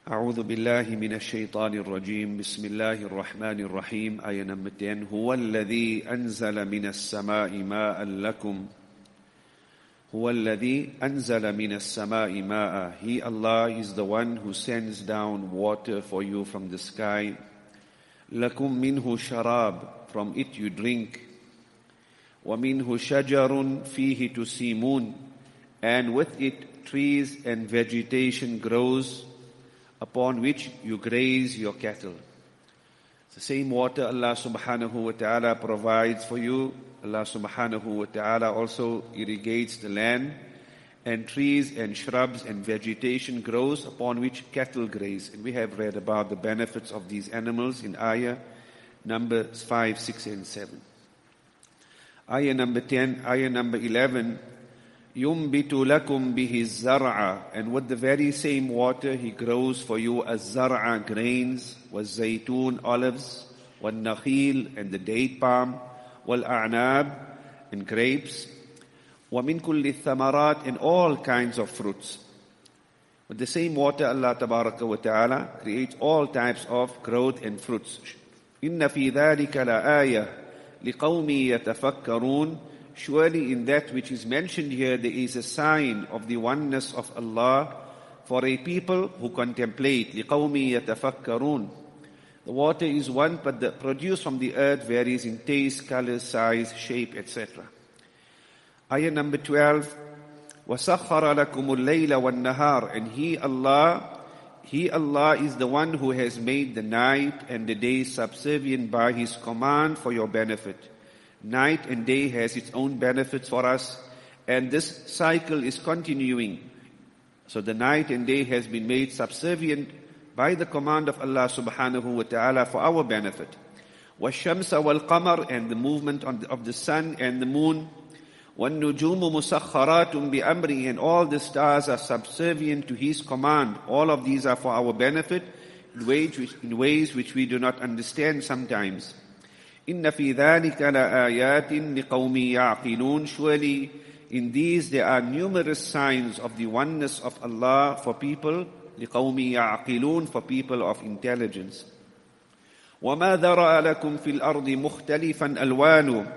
أعوذ بالله من الشيطان الرجيم بسم الله الرحمن الرحيم آية number 10 هو الذي أنزل من السماء ماء لكم هو الذي أنزل من السماء ماء He Allah is the one who sends down water for you from the sky لكم منه شراب From it you drink ومنه شجر فيه تسيمون And with it trees and vegetation grows upon which you graze your cattle. It's the same water Allah subhanahu wa ta'ala provides for you. Allah subhanahu wa ta'ala also irrigates the land, and trees and shrubs and vegetation grows upon which cattle graze. And we have read about the benefits of these animals in ayah number 5, 6 and 7. Ayah number 10, ayah number 11, يُنْبِتُ لَكُمْ بِهِ الزَّرْعَ And with the very same water He grows for you الزَّرْعَ grains, وَالزَّيْتُونَ olives, وَالنَّخِيلَ and the date palm, وَالْأَعْنَابِ and grapes, وَمِنْ كُلِّ الثَّمَرَاتِ and all kinds of fruits. With the same water Allah Tabaraka wa Ta'ala creates all types of growth and fruits. إِنَّ فِي ذَلِكَ لَآيَةً لِقَوْمِ يَتَفَكَّرُونَ Surely in that which is mentioned here, there is a sign of the oneness of Allah for a people who contemplate. لِقَوْمِ يَتَفَكَّرُونَ The water is one, but the produce from the earth varies in taste, color, size, shape, etc. Ayah number 12. وَسَخَّرَ لَكُمُ اللَّيْلَ وَالنَّهَارَ And He Allah is the one who has made the night and the day subservient by His command for your benefit. Night and day has its own benefits for us, and this cycle is continuing. So the night and day has been made subservient by the command of Allah subhanahu wa ta'ala for our benefit. وَالشَّمْسَ وَالْقَمَرِ And the movement of the sun and the moon. وَالنُّجُومُ مُسَخَّرَاتٌ بِأَمْرِهِ And all the stars are subservient to His command. All of these are for our benefit in ways which we do not understand sometimes. إِنَّ فِي ذَلِكَ لَآيَاتٍ لِقَوْمِ يَعْقِلُونَ Surely in these there are numerous signs of the oneness of Allah for people, لِقَوْمِ يَعْقِلُونَ for people of intelligence. وَمَا ذَرَأَ لَكُمْ فِي الْأَرْضِ مُخْتَلِفًا أَلْوَانُ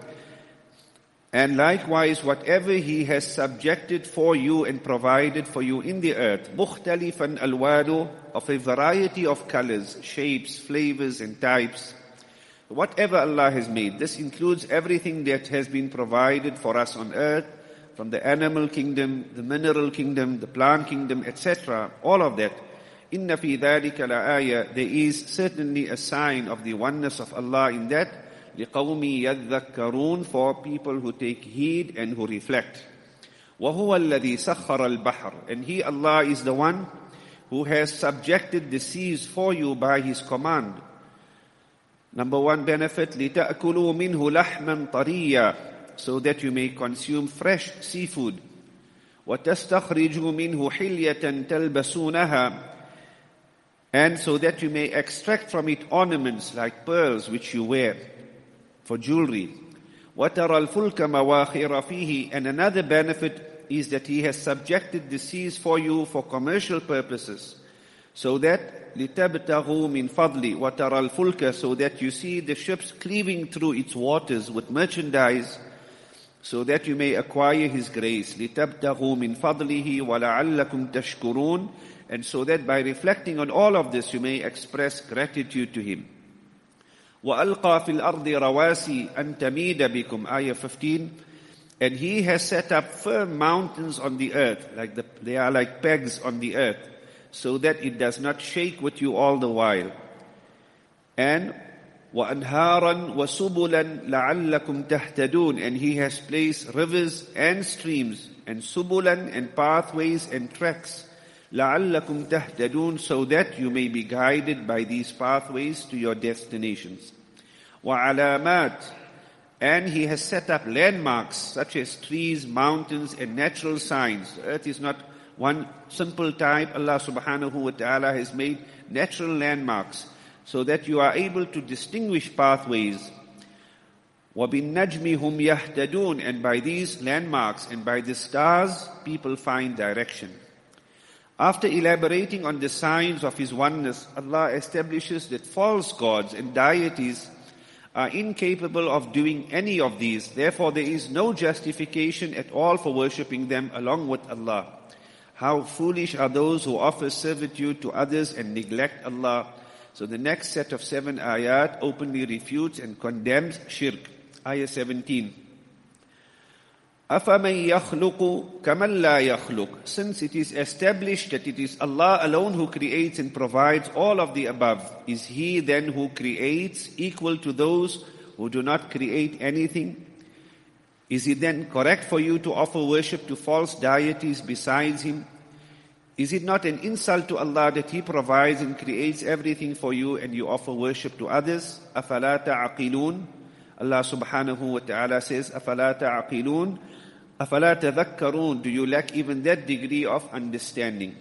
And likewise whatever He has subjected for you and provided for you in the earth, مُخْتَلِفًا أَلْوَانُ of a variety of colors, shapes, flavors and types. Whatever Allah has made, this includes everything that has been provided for us on earth, from the animal kingdom, the mineral kingdom, the plant kingdom, etc. All of that. إِنَّ فِي ذَلِكَ لَآيَةً There is certainly a sign of the oneness of Allah in that. لِقَوْمِ يَذَّكَّرُونَ For people who take heed and who reflect. وَهُوَ الَّذِي سَخَّرَ الْبَحْرَ And He, Allah, is the one who has subjected the seas for you by His command. Number one benefit, لِتَأْكُلُوا مِنْهُ لَحْمًا طَرِيًّا So that you may consume fresh seafood. وَتَسْتَخْرِجُوا مِنْهُ حِلْيَةً تَلْبَسُونَهَا And so that you may extract from it ornaments like pearls which you wear for jewelry. وَتَرَى الْفُلْكَ مَوَاخِرَ فِيهِ And another benefit is that He has subjected the seas for you for commercial purposes. So that لِتَبْتَغُوا مِنْ فَضْلِ وَتَرَى الْفُلْكَ So that you see the ships cleaving through its waters with merchandise, so that you may acquire His grace. لِتَبْتَغُوا مِنْ فَضْلِهِ وَلَعَلَّكُمْ تَشْكُرُونَ And so that by reflecting on all of this, you may express gratitude to Him. وَأَلْقَى فِي الْأَرْضِ رَوَاسِي أَن تَمِيدَ بِكُمْ Ayah 15 And He has set up firm mountains on the earth, they are like pegs on the earth, so that it does not shake with you all the while. And وَأَنْهَارًا وَسُبُلًا لَعَلَّكُمْ تَهْتَدُونَ And He has placed rivers and streams and subulan and pathways and tracks لَعَلَّكُمْ تَهْتَدُونَ So that you may be guided by these pathways to your destinations. وَعَلَامَاتٍ And He has set up landmarks such as trees, mountains and natural signs. The earth is not one simple type. Allah subhanahu wa ta'ala has made natural landmarks so that you are able to distinguish pathways. وَبِالنَّجْمِ هُمْ يَهْتَدُونَ And by these landmarks and by the stars, people find direction. After elaborating on the signs of His oneness, Allah establishes that false gods and deities are incapable of doing any of these. Therefore, there is no justification at all for worshipping them along with Allah. How foolish are those who offer servitude to others and neglect Allah. So the next set of 7 ayat openly refutes and condemns shirk. Ayah 17. أَفَمَنْ يَخْلُقُ كَمَنْ لَا يَخْلُقُ. Since it is established that it is Allah alone who creates and provides all of the above, is He then who creates equal to those who do not create anything? Is it then correct for you to offer worship to false deities besides Him? Is it not an insult to Allah that He provides and creates everything for you and you offer worship to others? أَفَلَا تَعْقِلُونَ. Allah subhanahu wa ta'ala says, أَفَلَا تَعْقِلُونَ أَفَلَا تَذَكَّرُونَ. Do you lack even that degree of understanding?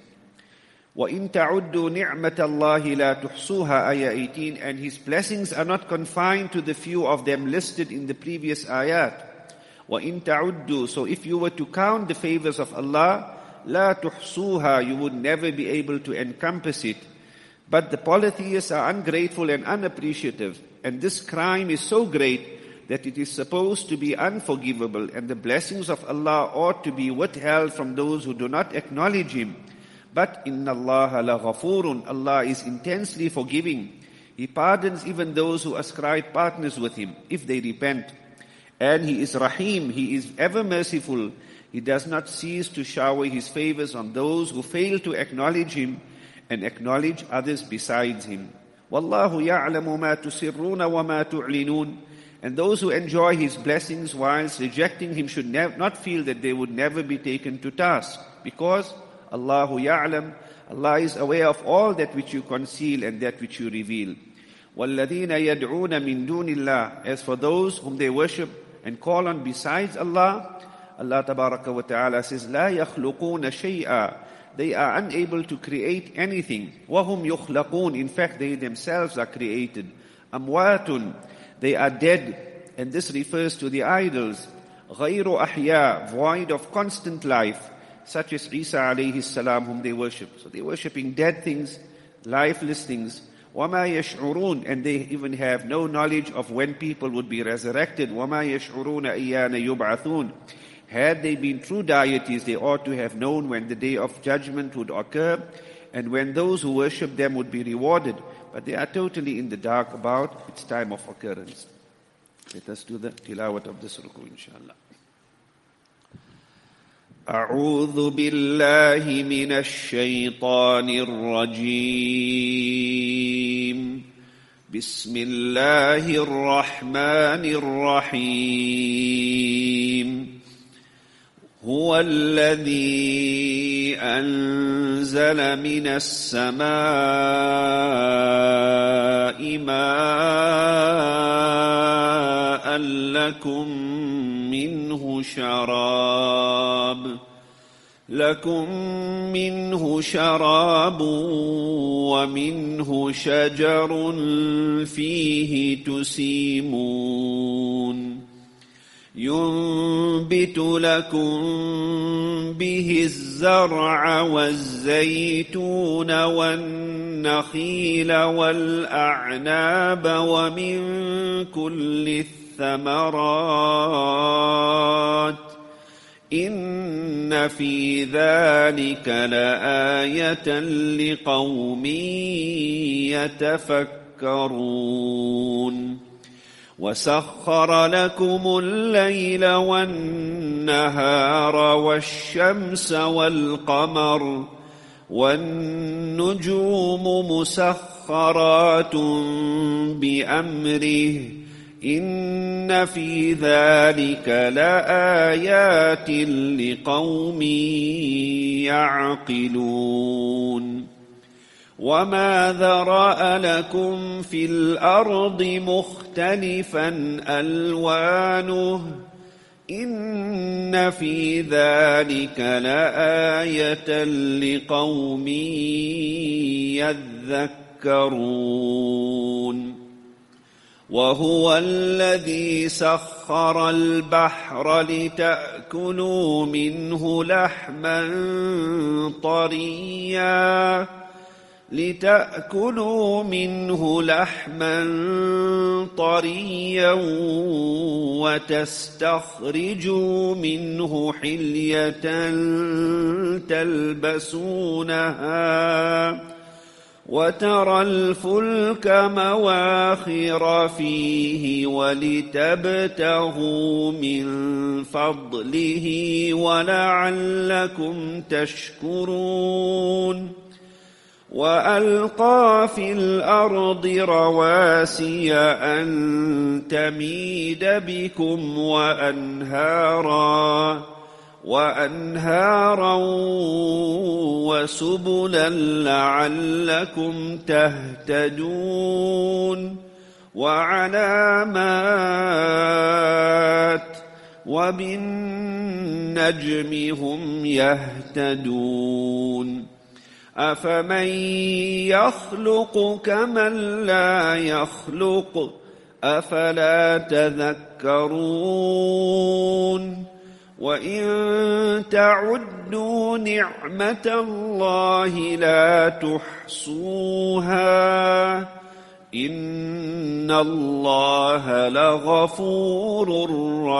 وَإِن تَعُدُّوا نِعْمَةَ اللَّهِ لَا تُحْصُوهَا. Ayah 18. And His blessings are not confined to the few of them listed in the previous ayat. وَإِن تَعُدُّوا. So if you were to count the favors of Allah, لَا تُحْصُوهَا, you would never be able to encompass it. But the polytheists are ungrateful and unappreciative, and this crime is so great that it is supposed to be unforgivable, and the blessings of Allah ought to be withheld from those who do not acknowledge Him. But inna Allah laghafurun. Allah is intensely forgiving. He pardons even those who ascribe partners with Him, if they repent. And He is Rahim, He is ever merciful. He does not cease to shower His favors on those who fail to acknowledge Him and acknowledge others besides Him. Wallahu ya'lamu ma tusirruna wa ma tu'linun. And those who enjoy His blessings whilst rejecting Him should not feel that they would never be taken to task. Because Allahu ya'lam, Allah is aware of all that which you conceal and that which you reveal. وَالَّذِينَ يَدْعُونَ مِن دُونِ اللَّهِ. As for those whom they worship and call on besides Allah, Allah tabaraka wa ta'ala says, لَا يَخْلُقُونَ شَيْئًا. They are unable to create anything. وَهُمْ يُخْلَقُونَ. In fact, they themselves are created. أَمْوَاتٌ. They are dead. And this refers to the idols. غَيْرُ أَحْيَا. Void of constant life. Such as Isa alayhi salam, whom they worship. So they're worshipping dead things, lifeless things. وَمَا يَشْعُرُونَ. And they even have no knowledge of when people would be resurrected. وَمَا يَشْعُرُونَ أَيَّانَ يُبْعَثُونَ. Had they been true deities, they ought to have known when the day of judgment would occur and when those who worship them would be rewarded. But they are totally in the dark about its time of occurrence. Let us do the tilawat of this ruku, inshallah. أعوذ بالله من الشيطان الرجيم. بسم الله الرحمن الرحيم. هو الذي أنزل من السماء ماء لكم منه شراب ومنه شجر فيه تسيمون ينبت لكم به الزرع والزيتون والنخيل والأعناب ومن كل الثمرات إن في ذلك لآية لقوم يتفكرون وسخر لكم الليل والنهار والشمس والقمر والنجوم مسخرات بأمره إن في ذلك لآيات لقوم يعقلون وما ذرأ لكم في الأرض مختلفا ألوانه إن في ذلك لآية لقوم يذكرون وهو الذي سخر البحر لتأكلوا لتأكلوا منه لحما طريا وتستخرجوا منه حلية تلبسونها وترى الفلك مواخر فيه ولتبتغوا من فضله ولعلكم تشكرون وألقى في الأرض رواسي أن تميد بكم وأنهارا وسبلا لعلكم تهتدون وعلامات وبالنجم هم يهتدون أفمن يخلق كمن لا يخلق أفلا تذكرون وإن تعدوا نعمة الله لا تحصوها إن الله لغفور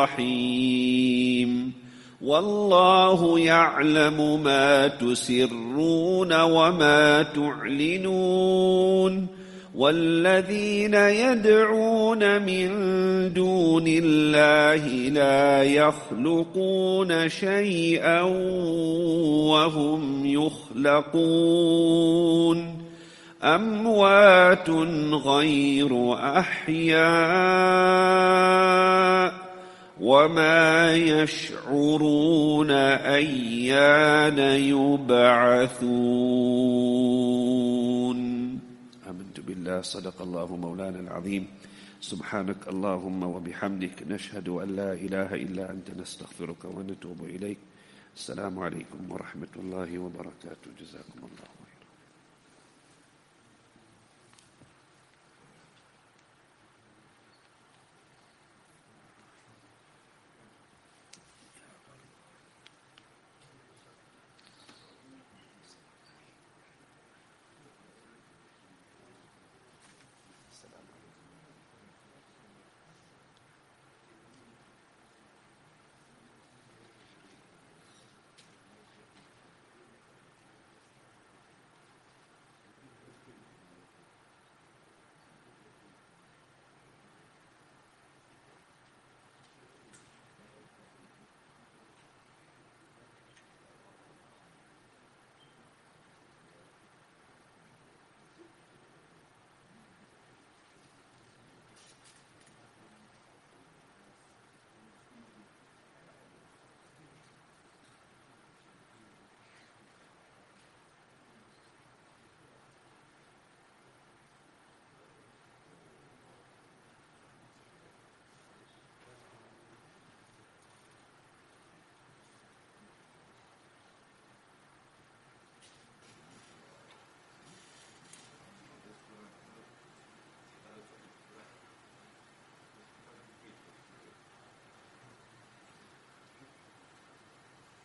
رحيم والله يعلم ما تسرون وما تعلنون والذين يدعون من دون الله لا يخلقون شيئا وهم يخلقون أموات غير أحياء وما يشعرون أيان يبعثون. آمنت بالله. صدق الله مولانا العظيم. سبحانك اللهم وبحمدك نشهد أن لا إله إلا أنت نستغفرك ونتوب إليك. السلام عليكم ورحمة الله وبركاته. جزاكم الله خيرا.